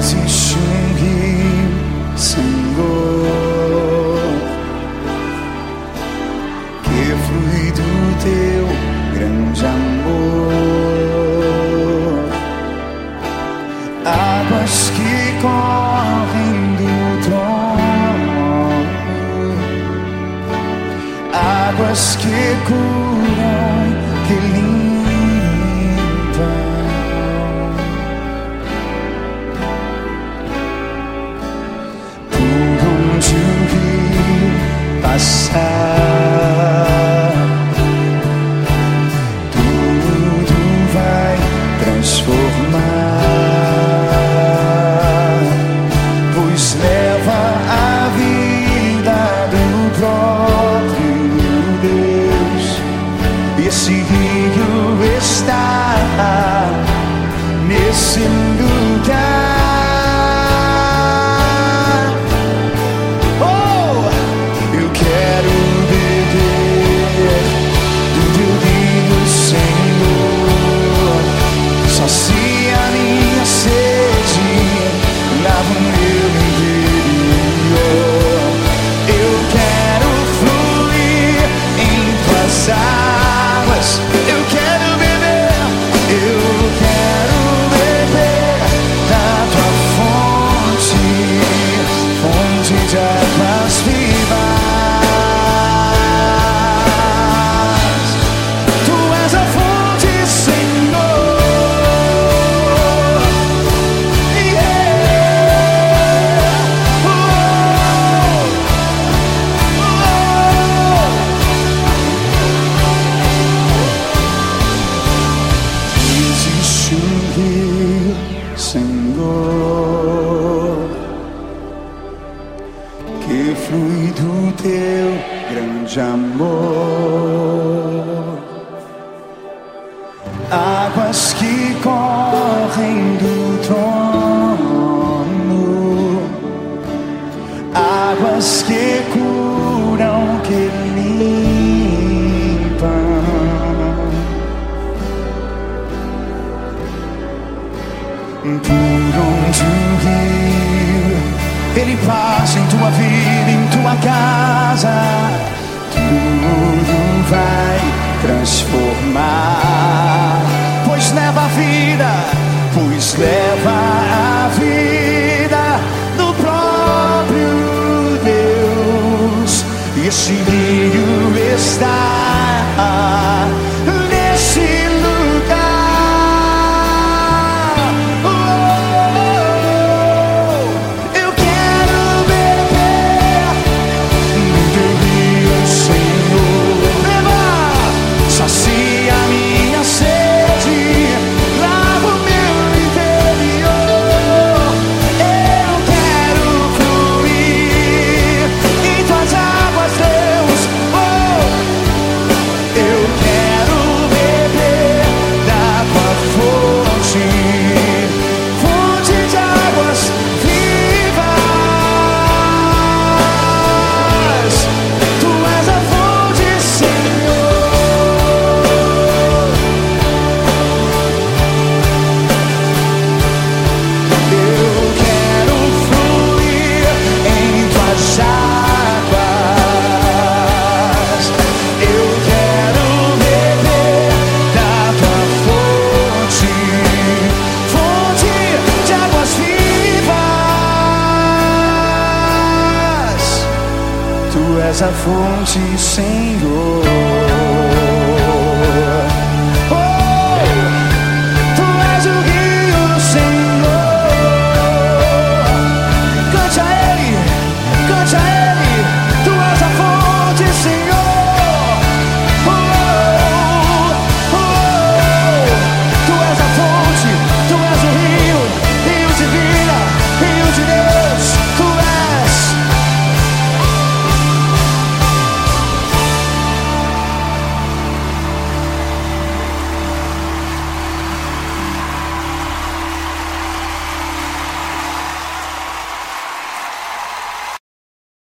existe um rio, Senhor, que flui do teu grande amor, águas que correm do trono, águas que curam, que limpam. Por onde o rio passar, tudo vai transformar, pois leva a vida do próprio Deus. Esse rio está nesse lugar. Oh, eu quero beber do teu rio, Senhor. Sacia minha sede, lava o meu interior. Eu quero fluir em tuas águas. Eu quero beber, eu quero beber da tua fonte, fonte de águas vivas. Tu és a fonte, Senhor. Yeah. Oh, oh. Existe um rio, Senhor, que flui do teu grande amor, águas que correm do trono, águas que curam, que limpam. Por onde o rio ele passa em tua vida, em tua casa, tudo vai transformar, pois leva a vida, pois leva a vida do próprio Deus. E esse rio está nesse lugar. Eu quero beber do teu rio, Senhor. Leva, sacia minha sede, lava o meu interior. Eu quero fluir em tuas águas, Deus. Oh, eu quero beber da tua fonte, fonte de águas vivas. Tu és a fonte, Senhor. Eu quero fluir em tuas águas. Eu quero beber da tua fonte, fonte de águas vivas. Tu és a fonte, Senhor. Oh, tu és o rio, Senhor. Cante a Ele, cante a Ele. Tu és a fonte, Senhor. Oh, oh, oh. Tu és a fonte, tu és o rio, rio de vida, rio de Deus.